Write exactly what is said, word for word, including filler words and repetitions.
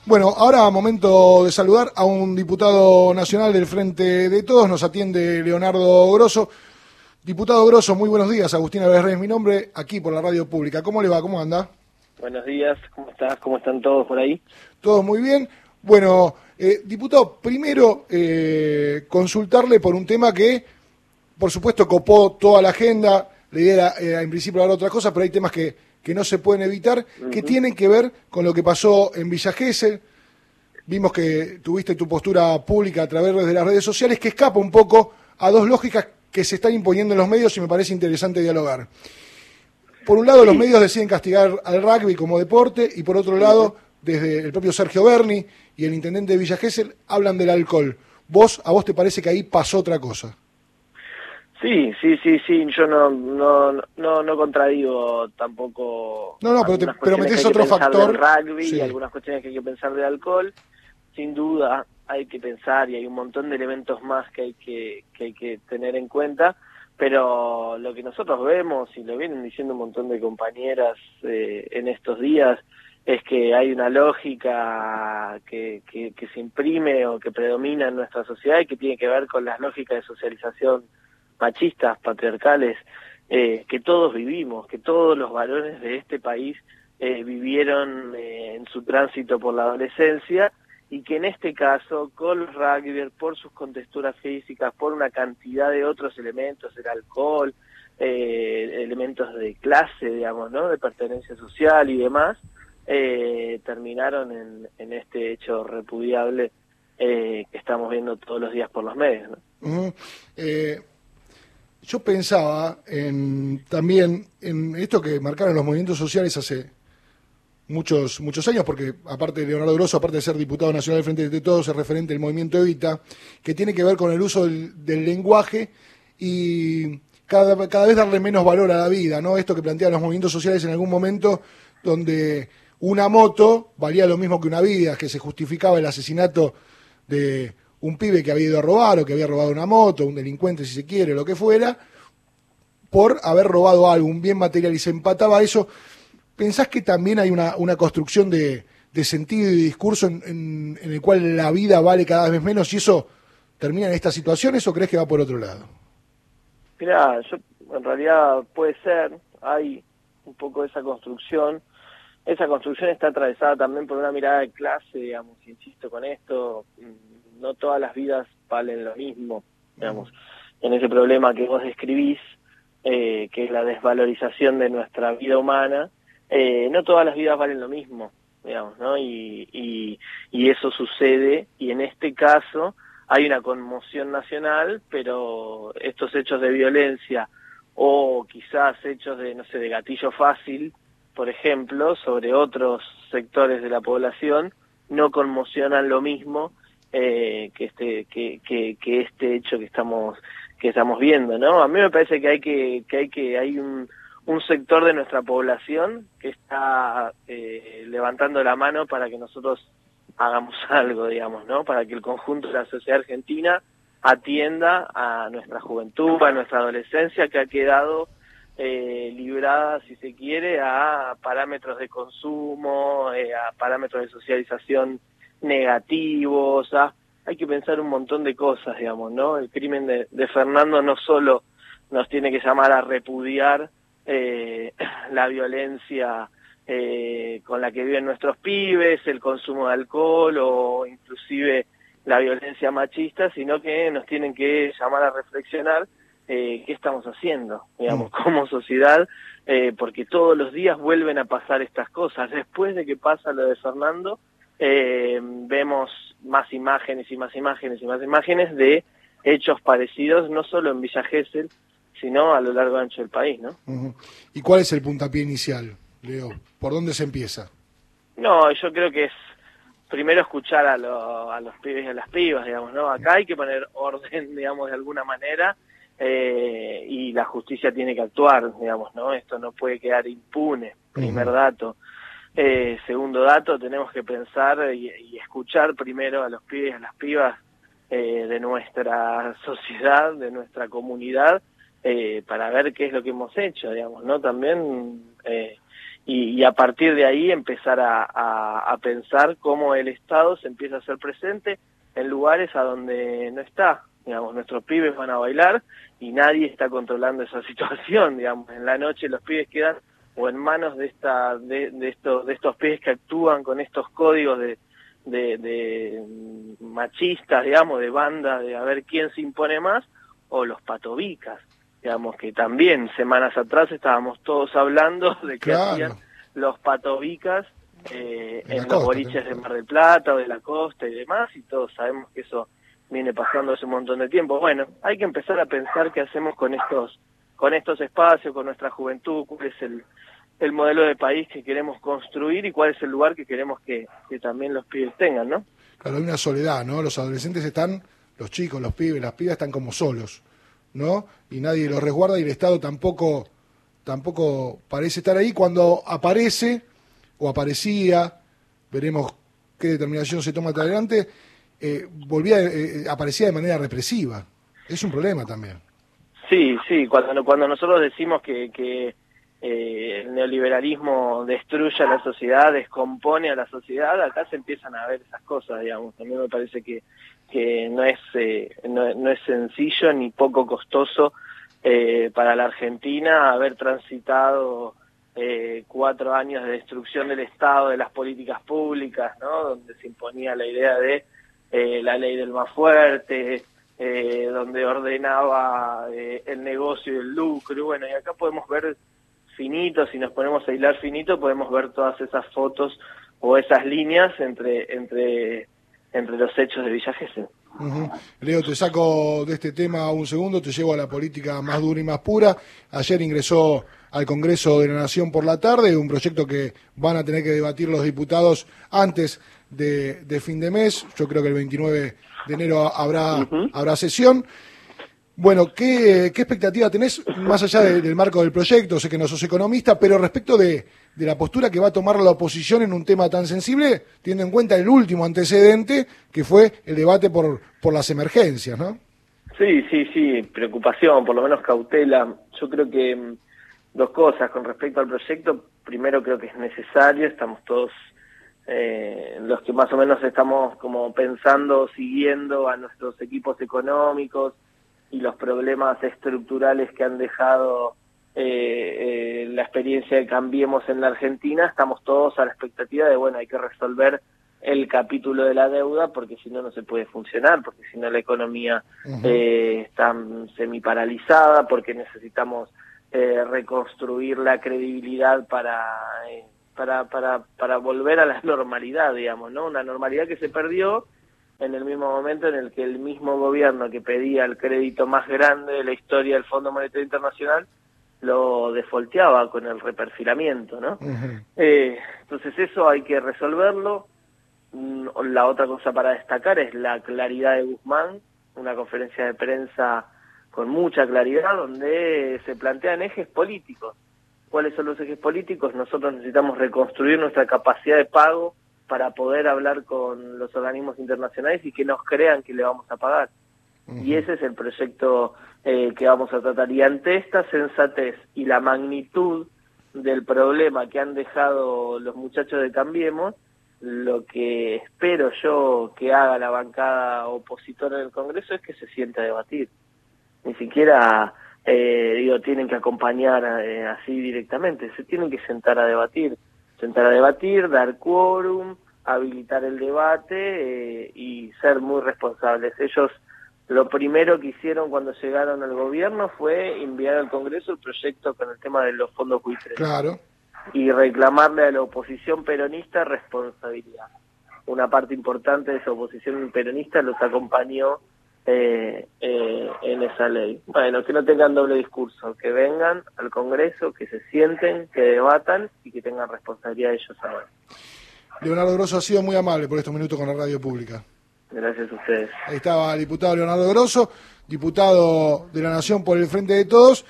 Bueno, ahora momento de saludar a un diputado nacional del Frente de Todos. Nos atiende Leonardo Grosso. Diputado Grosso, muy buenos días. Agustín Álvarez Reyes, mi nombre, aquí por la radio pública. ¿Cómo le va? ¿Cómo anda? Buenos días, ¿cómo estás? ¿Cómo están todos por ahí? Todo muy bien. Bueno, eh, diputado, primero eh, consultarle por un tema que, por supuesto, copó toda la agenda. La idea era, era en principio hablar otra cosa, pero hay temas que, que no se pueden evitar, uh-huh. que tienen que ver con lo que pasó en Villa Gesell. Vimos que tuviste tu postura pública a través de las redes sociales, que escapa un poco a dos lógicas que se están imponiendo en los medios y me parece interesante dialogar. Por un lado, sí. Los medios deciden castigar al rugby como deporte y por otro lado, desde el propio Sergio Berni y el intendente de Villa Gesell hablan del alcohol. ¿Vos, a vos te parece que ahí pasó otra cosa? Sí, sí, sí, sí, yo no no no, no contradigo tampoco. No, no, pero, te, pero metés otro factor. Del rugby sí. Y algunas cuestiones que hay que pensar de alcohol. Sin duda hay que pensar y hay un montón de elementos más que hay que, que hay que tener en cuenta, pero lo que nosotros vemos, y lo vienen diciendo un montón de compañeras eh, en estos días, es que hay una lógica que, que, que se imprime o que predomina en nuestra sociedad y que tiene que ver con las lógicas de socialización machistas, patriarcales, eh, que todos vivimos, que todos los varones de este país eh, vivieron eh, en su tránsito por la adolescencia, y que en este caso, con los rugby, por sus contexturas físicas, por una cantidad de otros elementos, el alcohol, eh, elementos de clase, digamos, ¿no?, de pertenencia social y demás, eh, terminaron en, en este hecho repudiable eh, que estamos viendo todos los días por los medios, ¿no? Uh-huh. eh... Yo pensaba en, también en esto que marcaron los movimientos sociales hace muchos muchos años, porque aparte de Leonardo Grosso, aparte de ser diputado nacional del Frente de Todos, es referente del movimiento Evita, que tiene que ver con el uso del, del lenguaje y cada, cada vez darle menos valor a la vida, ¿no? Esto que plantean los movimientos sociales en algún momento, donde una moto valía lo mismo que una vida, que se justificaba el asesinato de un pibe que había ido a robar o que había robado una moto, un delincuente si se quiere, lo que fuera, por haber robado algo, un bien material, y se empataba a eso. ¿Pensás que también hay una, una construcción de, de sentido y de discurso en, en, en el cual la vida vale cada vez menos y eso termina en estas situaciones, o crees que va por otro lado? Mirá, yo en realidad puede ser, hay un poco de esa construcción. Esa construcción está atravesada también por una mirada de clase, digamos, insisto con esto. No todas las vidas valen lo mismo, digamos, en ese problema que vos describís, eh, que es la desvalorización de nuestra vida humana, eh, no todas las vidas valen lo mismo, digamos, ¿no? Y, y, y eso sucede, y en este caso hay una conmoción nacional, pero estos hechos de violencia, o quizás hechos de, no sé, de gatillo fácil, por ejemplo, sobre otros sectores de la población, no conmocionan lo mismo Eh, que este que, que, que este hecho que estamos que estamos viendo, ¿no? A mí me parece que hay que que hay que hay un, un sector de nuestra población que está eh, levantando la mano para que nosotros hagamos algo, digamos, ¿no? Para que el conjunto de la sociedad argentina atienda a nuestra juventud, a nuestra adolescencia, que ha quedado eh, librada, si se quiere, a parámetros de consumo, eh, a parámetros de socialización negativos. ¿Ah? Hay que pensar un montón de cosas, digamos, ¿no? El crimen de, de Fernando no solo nos tiene que llamar a repudiar eh, la violencia eh, con la que viven nuestros pibes, el consumo de alcohol o inclusive la violencia machista, sino que nos tienen que llamar a reflexionar eh, qué estamos haciendo, digamos, como sociedad, eh, porque todos los días vuelven a pasar estas cosas. Después de que pasa lo de Fernando, Eh, vemos más imágenes y más imágenes y más imágenes de hechos parecidos, no solo en Villa Gesell, sino a lo largo y ancho del país, ¿no? Uh-huh. ¿Y cuál es el puntapié inicial, Leo? ¿Por dónde se empieza? No, yo creo que es primero escuchar a, lo, a los pibes y a las pibas, digamos, ¿no? Acá hay que poner orden, digamos, de alguna manera, eh, y la justicia tiene que actuar, digamos, ¿no? Esto no puede quedar impune, primer uh-huh. dato. Eh, segundo dato, tenemos que pensar y, y escuchar primero a los pibes y a las pibas eh, de nuestra sociedad, de nuestra comunidad, eh, para ver qué es lo que hemos hecho, digamos, ¿no? También, eh, y, y a partir de ahí empezar a, a, a pensar cómo el Estado se empieza a hacer presente en lugares a donde no está. Digamos, nuestros pibes van a bailar y nadie está controlando esa situación. Digamos, en la noche los pibes quedan o en manos de esta de, de estos de estos pibes que actúan con estos códigos de, de, de machistas, digamos, de banda, de a ver quién se impone más, o los patobicas, digamos, que también semanas atrás estábamos todos hablando de que claro. hacían los patobicas eh, en, en costa, los boliches de Mar del Plata o de la costa y demás, y todos sabemos que eso viene pasando hace un montón de tiempo. Bueno, hay que empezar a pensar qué hacemos con estos con estos espacios, con nuestra juventud, cuál es el, el modelo de país que queremos construir y cuál es el lugar que queremos que, que también los pibes tengan, ¿no? Claro, hay una soledad, ¿no? Los adolescentes están, los chicos, los pibes, las pibas están como solos, ¿no? Y nadie los resguarda y el Estado tampoco, tampoco parece estar ahí. Cuando aparece o aparecía, veremos qué determinación se toma hasta adelante, eh, volvía, eh, aparecía de manera represiva. Es un problema también. Sí, sí, cuando cuando nosotros decimos que, que eh, el neoliberalismo destruye a la sociedad, descompone a la sociedad, acá se empiezan a ver esas cosas, digamos. También me parece que, que no es eh, no, no es sencillo ni poco costoso eh, para la Argentina haber transitado eh, cuatro años de destrucción del Estado, de las políticas públicas, ¿no? Donde se imponía la idea de eh, la ley del más fuerte, Eh, donde ordenaba eh, el negocio y el lucro. Bueno, y acá podemos ver finito, si nos ponemos a hilar finito, podemos ver todas esas fotos o esas líneas entre entre entre los hechos de Villa Gesell. Uh-huh. Leo, te saco de este tema un segundo, te llevo a la política más dura y más pura. Ayer ingresó al Congreso de la Nación por la tarde un proyecto que van a tener que debatir los diputados antes de, de fin de mes. Yo creo que el veintinueve de enero habrá uh-huh. habrá sesión. Bueno, ¿qué, qué expectativa tenés más allá de, del marco del proyecto? Sé que no sos economista, pero respecto de, de la postura que va a tomar la oposición en un tema tan sensible, teniendo en cuenta el último antecedente, que fue el debate por, por las emergencias, ¿no? Sí, sí, sí, preocupación, por lo menos cautela. Yo creo que mm, dos cosas con respecto al proyecto. Primero, creo que es necesario, estamos todos Eh, los que más o menos estamos como pensando, siguiendo a nuestros equipos económicos y los problemas estructurales que han dejado eh, eh, la experiencia de Cambiemos en la Argentina, estamos todos a la expectativa de, bueno, hay que resolver el capítulo de la deuda porque si no, no se puede funcionar, porque si no la economía uh-huh. eh, está semiparalizada, porque necesitamos eh, reconstruir la credibilidad para... Eh, Para, para, para volver a la normalidad, digamos, ¿no? Una normalidad que se perdió en el mismo momento en el que el mismo gobierno que pedía el crédito más grande de la historia del Fondo Monetario Internacional lo defolteaba con el reperfilamiento, ¿no? Uh-huh. Eh, entonces eso hay que resolverlo. La otra cosa para destacar es la claridad de Guzmán, una conferencia de prensa con mucha claridad donde se plantean ejes políticos. ¿Cuáles son los ejes políticos? Nosotros necesitamos reconstruir nuestra capacidad de pago para poder hablar con los organismos internacionales y que nos crean que le vamos a pagar. Uh-huh. Y ese es el proyecto eh, que vamos a tratar. Y ante esta sensatez y la magnitud del problema que han dejado los muchachos de Cambiemos, lo que espero yo que haga la bancada opositora en el Congreso es que se siente a debatir. Ni siquiera... Eh, digo, tienen que acompañar eh, así directamente, se tienen que sentar a debatir, sentar a debatir, dar quórum, habilitar el debate eh, y ser muy responsables. Ellos lo primero que hicieron cuando llegaron al gobierno fue enviar al Congreso el proyecto con el tema de los fondos buitres. Claro. Y reclamarle a la oposición peronista responsabilidad. Una parte importante de esa oposición peronista los acompañó Eh, eh, en esa ley. Bueno, que no tengan doble discurso, que vengan al Congreso, que se sienten, que debatan y que tengan responsabilidad ellos ahora. Leonardo Grosso ha sido muy amable por estos minutos con la radio pública. Gracias a ustedes. Ahí estaba el diputado Leonardo Grosso, diputado de la Nación por el Frente de Todos.